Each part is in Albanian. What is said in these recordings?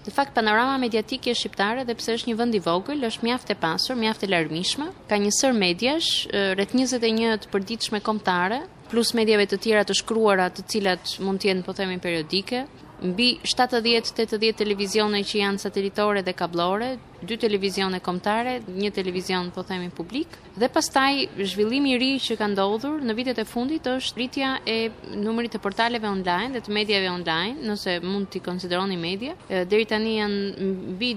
Në fakt panorama mediatike shqiptare, dhe pse është një vend i vogël, është mjaft e pasur, mjaft e larmishme. Ka një sër mediash, rreth 21 të përditshme kombëtare, plus mediave të tjera të shkruara, të cilat mund të jenë, po themi, periodike. Mbi 70-80 televizione që janë satelitore dhe kablore, 2 televizione kombëtare, 1 televizion, po themi, publik. Dhe pastaj zhvillimi i ri që ka ndodhur në vitet e fundit është rritja e numrit të portaleve online dhe të mediave online, nëse mund t'i konsideroni media. Deri tani janë mbi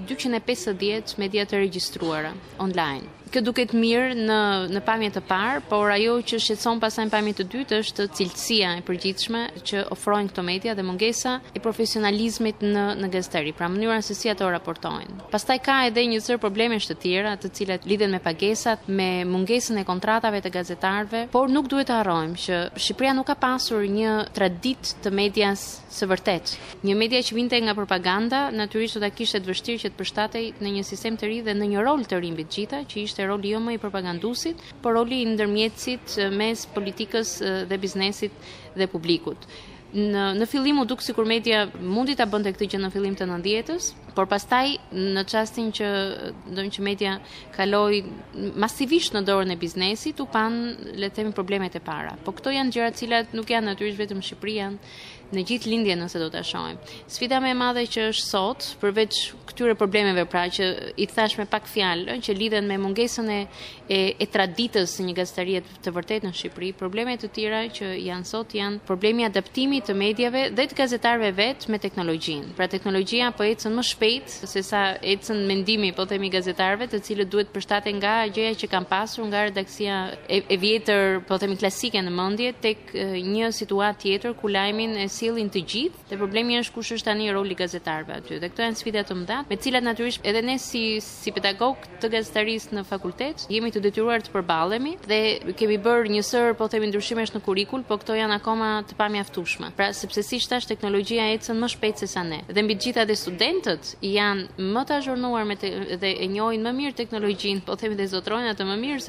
250 media të regjistruara online. Kjo duket mirë në pamje të parë, por ajo që shqetëson pastaj në pamje të dytë është cilësia e përgjithshme që ofrojnë këto media dhe mungesa e profesionalizmit në gazetari, pra mënyra se si ato raportojnë. Pastaj ka edhe një sër problemesh të tjera, të cilat lidhen me pagesat, me mungesën e kontratave të gazetarëve, por nuk duhet të harrojmë që Shqipëria nuk ka pasur një traditë të medias së vërtet. Një media që vinte nga propaganda, natyrisht do ta kishte të vështirë që të përshtatej në një sistem të ri dhe në një rol të ri mbi të gjitha, që ishte roli jo më i propagandusit, por roli i ndërmjetësit mes politikës dhe biznesit dhe publikut. Në fillim u duk sikur media mundi ta bënte këtë gjë në fillim të 90-s, por pastaj në çastin që media kaloi masivisht në dorën e biznesit, u pan, le të themi, problemet e para. Po këto janë gjëra të cilat nuk janë natyrisht vetëm në Shqipëri, janë në gjithë lindjen nëse do ta shohim. Sfida më e madhe që është sot, përveç këtyre problemeve pra që i thash me pak fjalë, që lidhen me mungesën e traditës së një gazetarie të vërtetë në Shqipëri, probleme të tjera që janë sot janë problemi i adaptimit të mediave dhe të gazetarëve vetë me teknologjinë. Pra teknologjia po ecën më shpejt se sa ecën mendimi, po themi, gazetarëve, të cilët duhet përshtaten nga gjëja që kanë pasur nga redaksia e vjetër, po themi, klasike në mendje, tek një situatë tjetër ku lajmin e sillin të gjithë, dhe problemi është kush është tani roli i gazetarëve aty. Dhe këto janë sfida të mëdha, me të cilat natyrisht edhe ne si pedagog të gazetarisë në fakultet jemi të detyruar të përballemi dhe kemi bërë një sër, po themi, ndryshimesh në kurrikul, po këto janë akoma të pamjaftueshme. Pra sepse siç thash, teknologjia ecën më shpejt se sa ne. Dhe mbi të gjitha dhe studentët janë më të azhurnuar dhe e njohin më mirë teknologjinë, po themi, dhe zotrojnë atë më mirë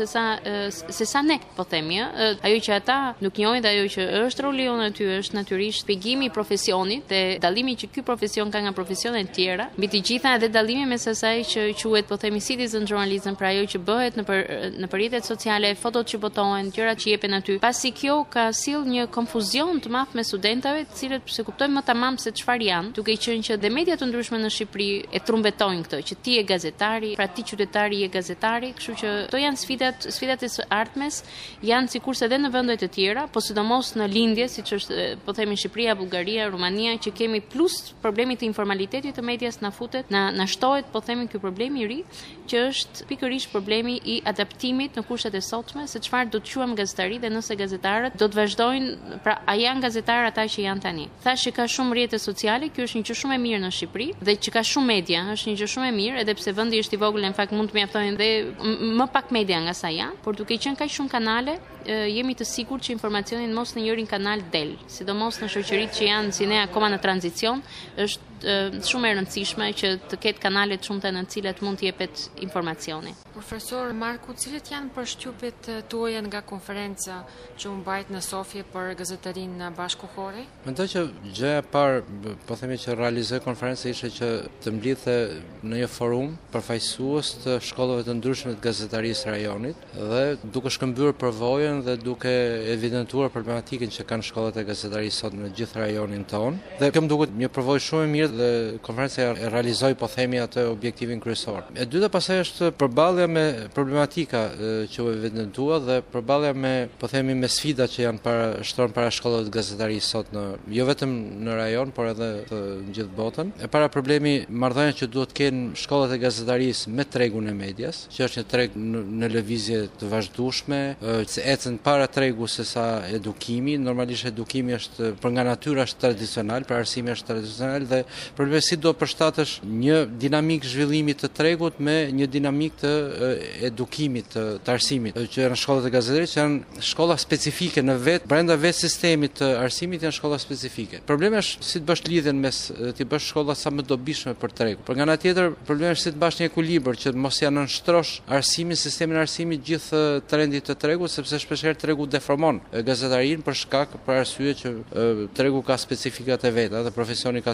se sa ne, po themi, ajo që ata nuk njohin dhe ajo që është roli jonë aty është natyrisht shpjegimi i profesionit dhe dallimi që ky profesion ka nga profesionet tjera, mbi të gjitha edhe dallimi mes asaj që quhet, po themi, citizen journalism, pra ajo që bëhet në rrjetet sociale, fotot që botohen, gjërat që jepen aty. Pasi kjo ka sill një konfuzion të madh me studentëve, të cilët pse kuptojnë më tamam se çfarë janë, duke qenë që dhe media të ndryshme në Shqipëri e trumbetojnë këtë, që ti je gazetari, pra ti qytetari je gazetari, kështu që këto janë sfidat e së ardhmes, janë sikurse edhe në vende të tjera, po sidomos në lindje, siç është, po themi, Shqipëria, Bullgaria, Rumania, që kemi plus problemit të informalitetit të medias na futet, na shtohet, po themi, ky problem i ri, që është pikërisht problemi i adaptimit në kushtet e sotme, se çfarë do të quajmë gazetari dhe nëse gazetarët do të vazhdojnë, pra a janë gazetarë ata që janë tani. Thash që ka shumë rrjete sociale, kjo është një gjë shumë e mirë në Shqipëri, dhe që ka shumë media, është një gjë shumë e mirë, edhe pse vendi është i vogël, në fakt mund të mjaftojnë dhe më pak media nga sa janë, por duke qenë kaq shumë kanale, jemi të sigurt që informacionin mos në njërin kanal del, sidomos në shoqëritë që janë si ne akoma në tranzicion, është shumë e rëndësishme që të ketë kanale të shumta në të cilat mund të jepet informacioni. Profesor Marku, cilat janë përshtypjet tuaja nga konferenca që u mbajt në Sofje për gazetarinë bashkëkohore? Mendoj që gjëja e parë, po themi, që realizoi konferenca ishte që të mblidhte në një forum përfaqësues të shkollave të ndryshme të gazetarisë rajonit dhe duke shkëmbyer përvojën dhe duke evidentuar problematikën që kanë shkollat e gazetarisë sot në gjithë rajonin tonë. Dhe kjo më duket një përvojë shumë e mirë dhe konferenca e realizoi, po themi, atë objektivin kryesor. E dyta pastaj është përballja me problematika që u evidentua dhe përballja me, po themi, me sfidat që janë shtrohen para shkollave të gazetarisë sot jo vetëm në rajon, por edhe në gjithë botën. E para problemi marrëdhënia që duhet të kenë shkollat e gazetarisë me tregun e medias, që është një treg në lëvizje të vazhdueshme, që ecën para tregu se sa edukimi. Normalisht edukimi është për nga natyra është tradicional, pra arsimi është tradicional dhe problemi si do përshtatësh një dinamik zhvillimit të tregut me një dinamik të edukimit, të arsimit, që janë shkollat e gazetarisë, që janë shkolla specifike në brenda vetë sistemit të arsimit, janë shkolla specifike. Problemi është si të bësh lidhjen mes të bësh shkolla sa më dobishme për tregu. Por nga ana tjetër, problemi është si të bash një ekuilibër që mos ja nënshtrosh arsimin, sistemin e arsimit gjithë trendit të tregut, sepse shpeshherë tregu deformon gazetarinë për arsye që tregu ka specifikat e veta dhe profesioni ka specifikat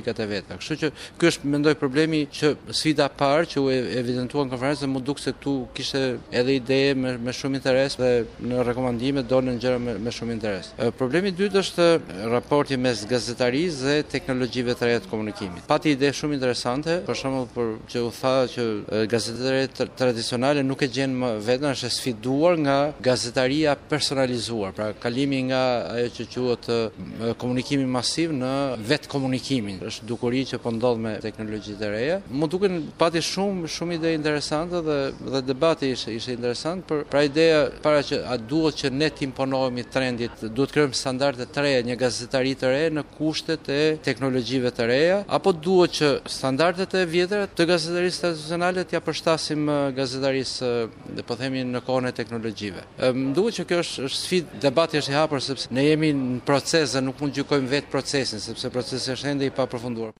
politikat e veta. Kështu që ky është mendoj problemi që sfida e parë që u evidentua në konferencë, më duk se këtu kishte edhe ide me shumë interes dhe në rekomandime dolën gjëra me shumë interes. Problemi i dytë është raporti mes gazetarisë dhe teknologjive të reja të komunikimit. Pati ide shumë interesante, për shembull që u tha që gazetariat tradicionale nuk e gjen më vetën, është sfiduar nga gazetaria personalizuar, pra kalimi nga ajo që quhet komunikimi masiv në vetë komunikimin. Është dukuri që po ndodh me teknologjitë e reja. Më duken pati shumë ide interesante dhe debati ishte interesant pra ideja para që a duhet që ne të imponohemi trendit, duhet krijojmë standarde të reja, një gazetari të re në kushtet e teknologjive të reja, apo duhet që standardet e vjetra të gazetarisë tradicionale t'ja përshtasim gazetarisë po themi në kohën e teknologjive. Më duket që kjo është sfidë, debati është i hapur sepse ne jemi në proces dhe nuk mund të gjykojmë vetë procesin, sepse procesi është ende i papërfunduar.